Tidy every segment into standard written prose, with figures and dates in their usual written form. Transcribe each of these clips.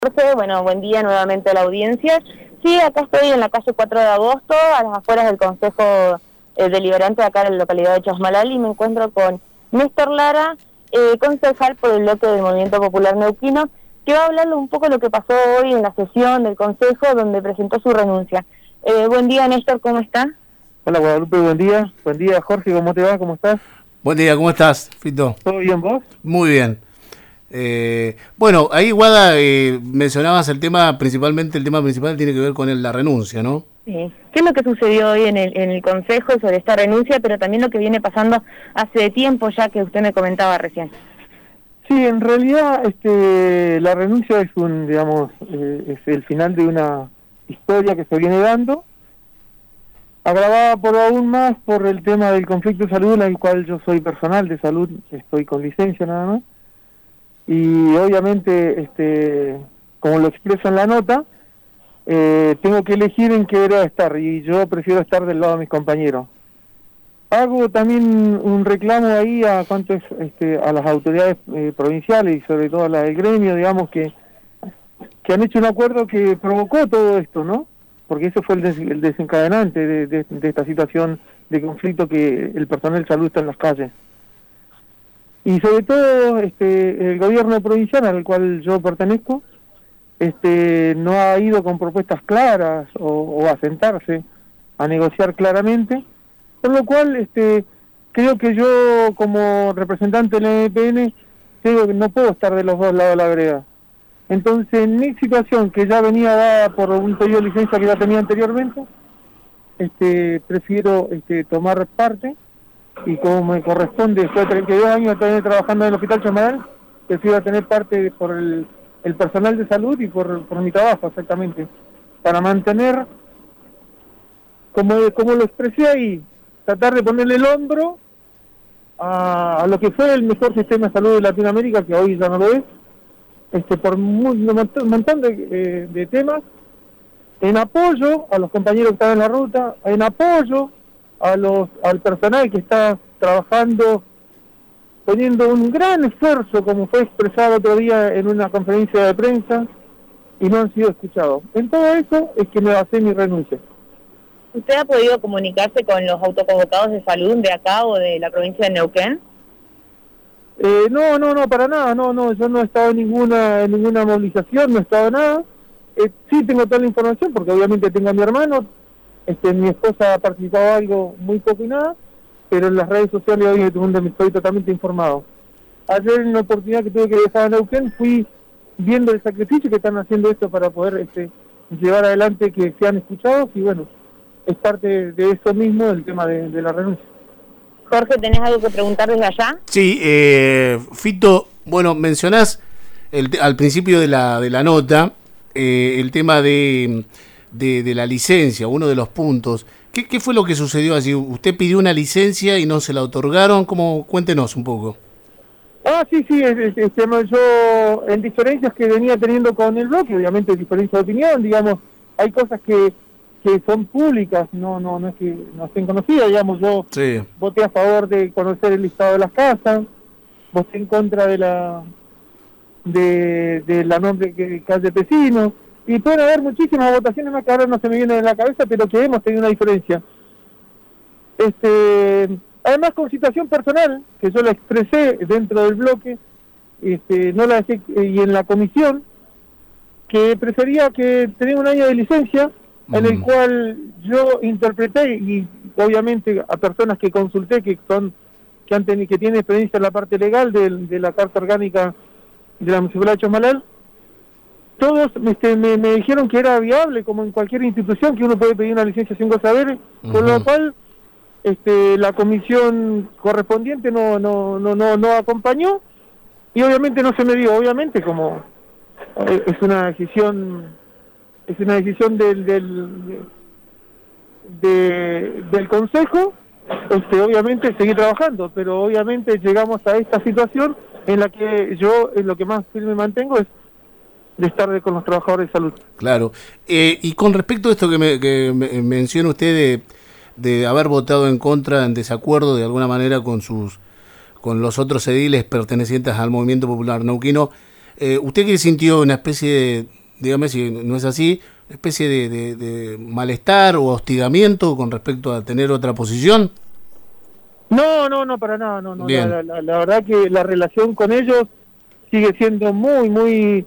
Jorge, bueno, buen día nuevamente a la audiencia. Sí, acá estoy en la calle 4 de agosto, a las afueras del Consejo Deliberante de acá en la localidad de Chasmalal, y me encuentro con Néstor Lara, concejal por el bloque del Movimiento Popular Neuquino, que va a hablarle un poco de lo que pasó hoy en la sesión del Consejo, donde presentó su renuncia. Buen día, Néstor, ¿cómo está? Hola, Guadalupe, buen día. Buen día, Jorge, ¿cómo te va? ¿Cómo estás? Buen día, ¿cómo estás, Fito? ¿Todo bien, vos? Muy bien. Bueno, ahí, Guada, mencionabas el tema principal tiene que ver con la renuncia, ¿no? Sí. ¿Qué es lo que sucedió hoy en el Consejo sobre esta renuncia, pero también lo que viene pasando hace tiempo ya que usted me comentaba recién? Sí, en realidad la renuncia es es el final de una historia que se viene dando, agravada por aún más por el tema del conflicto de salud, en el cual yo soy personal de salud, estoy con licencia nada más, y obviamente, como lo expreso en la nota, tengo que elegir en qué vereda estar, y yo prefiero estar del lado de mis compañeros. Hago también un reclamo ahí a a las autoridades provinciales y sobre todo a las del gremio, digamos, que han hecho un acuerdo que provocó todo esto, ¿no? Porque eso fue el desencadenante de esta situación de conflicto, que el personal de salud está en las calles. Y sobre todo el gobierno provincial al cual yo pertenezco no ha ido con propuestas claras o a sentarse a negociar claramente, por lo cual creo que yo, como representante del MPN, creo que no puedo estar de los dos lados de la vereda. Entonces, en mi situación, que ya venía dada por un pedido de licencia que ya tenía anteriormente, prefiero tomar parte, y como me corresponde, después de 32 años también trabajando en el Hospital Chasmalal, prefiero tener parte por el personal de salud y por mi trabajo, exactamente, para mantener, como lo expresé ahí, tratar de ponerle el hombro a lo que fue el mejor sistema de salud de Latinoamérica, que hoy ya no lo es, por un montón de temas, en apoyo a los compañeros que están en la ruta, en apoyo al personal que está trabajando, poniendo un gran esfuerzo, como fue expresado otro día en una conferencia de prensa, y no han sido escuchados. En todo eso es que me basé mi renuncia. ¿Usted ha podido comunicarse con los autoconvocados de salud de acá o de la provincia de Neuquén? No, para nada, no, yo no he estado en ninguna movilización, no he estado en nada. Sí tengo toda la información, porque obviamente tengo a mi hermano, mi esposa ha participado algo muy poco y nada, pero en las redes sociales hoy estoy totalmente informado. Ayer, en una oportunidad que tuve que viajar a Neuquén, fui viendo el sacrificio que están haciendo esto para poder llevar adelante que sean escuchados, y bueno, es parte de eso mismo el tema de la renuncia. Jorge, ¿tenés algo que preguntar desde allá? Sí, Fito, bueno, mencionás al principio de la nota el tema de la licencia, uno de los puntos. ¿Qué fue lo que sucedió allí? ¿Usted pidió una licencia y no se la otorgaron? Cuéntenos un poco. Sí, yo, en diferencias que venía teniendo con el bloque, obviamente diferencias de opinión, digamos, hay cosas que son públicas, no es que no estén conocidas, digamos, yo sí voté a favor de conocer el listado de las casas, voté en contra de la nombre que calle Pesino, y pueden haber muchísimas votaciones más que ahora no se me vienen en la cabeza, pero que hemos tenido una diferencia. Además, con situación personal, que yo la expresé dentro del bloque, no la dejé, y en la comisión, que prefería que tenía un año de licencia, en el cual yo interpreté, y obviamente a personas que consulté, que tienen experiencia en la parte legal de la Carta Orgánica de la Municipalidad de Chasmalal, todos me dijeron que era viable, como en cualquier institución, que uno puede pedir una licencia sin saber, con lo cual la comisión correspondiente no acompañó, y obviamente no se me dio, obviamente, como es una decisión del Consejo, obviamente seguir trabajando, pero obviamente llegamos a esta situación en la que yo en lo que más firme mantengo es de estar con los trabajadores de salud. Claro. Y con respecto a esto que menciona usted de haber votado en contra, en desacuerdo de alguna manera con los otros ediles pertenecientes al Movimiento Popular Neuquino, ¿Usted qué sintió? ¿Una especie de, dígame si no es así, una especie de malestar o hostigamiento con respecto a tener otra posición? No, para nada, no. Bien. La verdad que la relación con ellos sigue siendo muy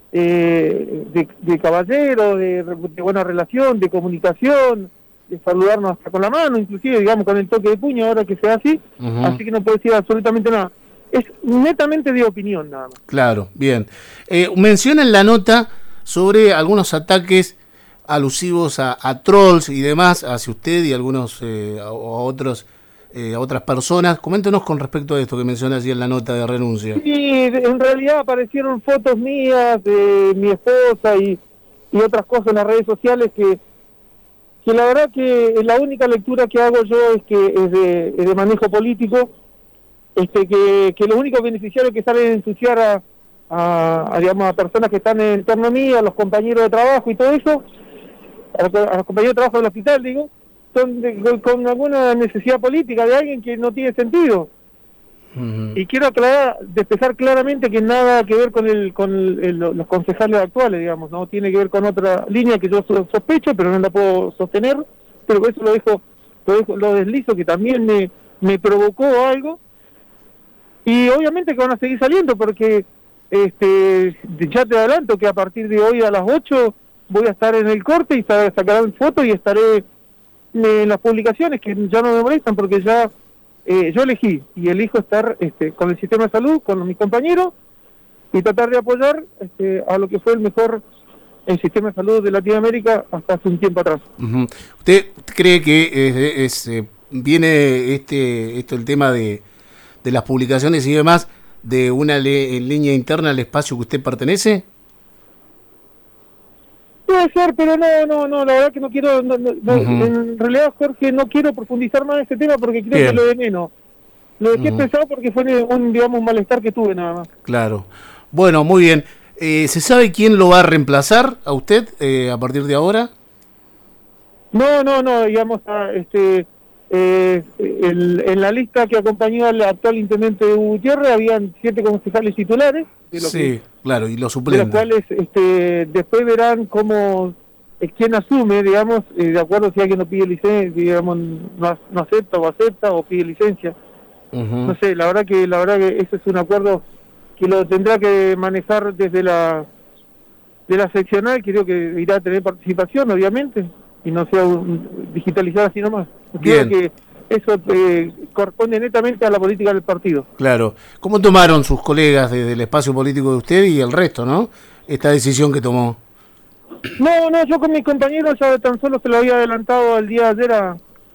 de caballero, de buena relación, de comunicación, de saludarnos hasta con la mano, inclusive, digamos, con el toque de puño, ahora que sea así. Así que no puedo decir absolutamente nada. Es netamente de opinión, nada más. Claro, bien. Menciona en la nota sobre algunos ataques alusivos a trolls y demás hacia usted y algunos a otras personas. Coméntenos con respecto a esto que menciona allí en la nota de renuncia. Sí, en realidad aparecieron fotos mías de mi esposa y otras cosas en las redes sociales que la verdad que la única lectura que hago yo es que es de manejo político, que los únicos beneficiarios que salen a ensuciar digamos, a personas que están en torno a mí, a los compañeros de trabajo y todo eso, a los compañeros de trabajo del hospital, digo, son con alguna necesidad política de alguien que no tiene sentido. Y quiero despezar claramente que nada que ver con los concejales actuales, digamos, no tiene que ver con otra línea que yo sospecho, pero no la puedo sostener, pero por eso lo deslizo, que también me provocó algo, y obviamente que van a seguir saliendo, porque ya te adelanto que a partir de hoy a las 8 voy a estar en el corte y sacarán fotos y estaré en las publicaciones, que ya no me molestan, porque ya yo elegí y elijo estar con el sistema de salud, con mis compañeros, y tratar de apoyar a lo que fue el sistema de salud de Latinoamérica hasta hace un tiempo atrás. ¿Usted cree que viene el tema de las publicaciones y demás de una línea interna al espacio que usted pertenece? Puede ser, pero no, la verdad que no quiero, en realidad, Jorge, no quiero profundizar más en este tema porque creo que lo de menos. Lo dejé pensado porque fue un malestar que tuve nada más. Claro. Bueno, muy bien. ¿Se sabe quién lo va a reemplazar a usted a partir de ahora? No, digamos, en la lista que acompañó al actual intendente de Gutiérrez habían 7 concejales titulares. Claro, y los suplentes. De los cuales después verán cómo quién asume, digamos, de acuerdo si alguien no pide licencia, digamos, no acepta o pide licencia. No sé, la verdad que ese es un acuerdo que lo tendrá que manejar desde de la seccional, creo que irá a tener participación, obviamente, y no sea digitalizar así nomás. Creo que eso corresponde netamente a la política del partido. Claro. ¿Cómo tomaron sus colegas del espacio político de usted y el resto, esta decisión que tomó? No, yo con mis compañeros ya tan solo se lo había adelantado al día de ayer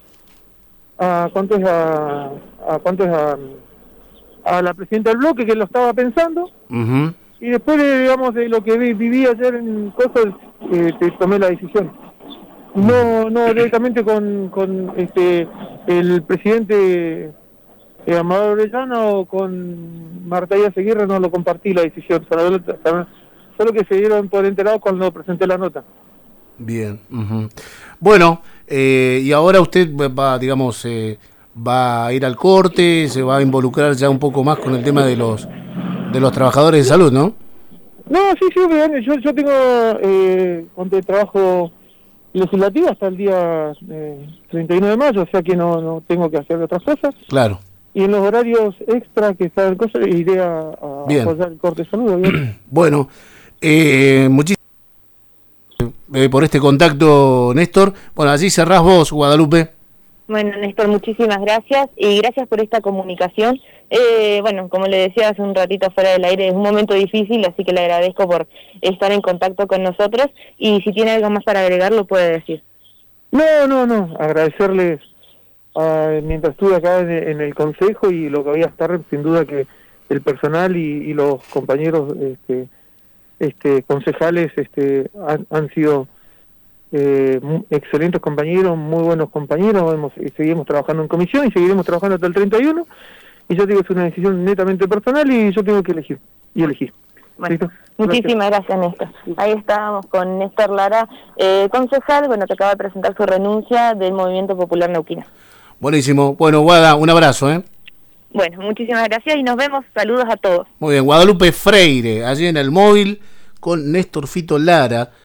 a la presidenta del bloque, que lo estaba pensando, y después digamos de lo que viví ayer en cosas, tomé la decisión. No directamente con el presidente Amador Orellana o con Marta Díaz Aguirre no lo compartí la decisión, solo que se dieron por enterados cuando presenté la nota. Bien. Bueno, y ahora usted va, digamos, va a ir al corte, se va a involucrar ya un poco más con el tema de los trabajadores de salud, ¿no? No, sí, bien. Yo tengo cuando trabajo legislativo hasta el día 31 de mayo, o sea que no tengo que hacer otras cosas. Claro. Y en los horarios extra que están cosas, iré a apoyar el corte de salud, obviamente. Bueno, muchísimas gracias por este contacto, Néstor. Bueno, allí cerrás vos, Guadalupe. Bueno, Néstor, muchísimas gracias y gracias por esta comunicación. Bueno, como le decía hace un ratito fuera del aire, es un momento difícil, así que le agradezco por estar en contacto con nosotros y si tiene algo más para agregar lo puede decir. No, agradecerles mientras estuve acá en el consejo y lo que había estar, sin duda que el personal y los compañeros concejales han sido excelentes compañeros, muy buenos compañeros, seguimos trabajando en comisión y seguiremos trabajando hasta el 31, y yo digo, es una decisión netamente personal y yo tengo que elegir, y elegí. Bueno, muchísimas gracias, Néstor. Ahí estábamos con Néstor Lara, concejal, que acaba de presentar su renuncia del Movimiento Popular Neuquino. Buenísimo. Bueno, Guada, un abrazo, Bueno, muchísimas gracias y nos vemos. Saludos a todos. Muy bien, Guadalupe Freire, allí en el móvil con Néstor Fito Lara.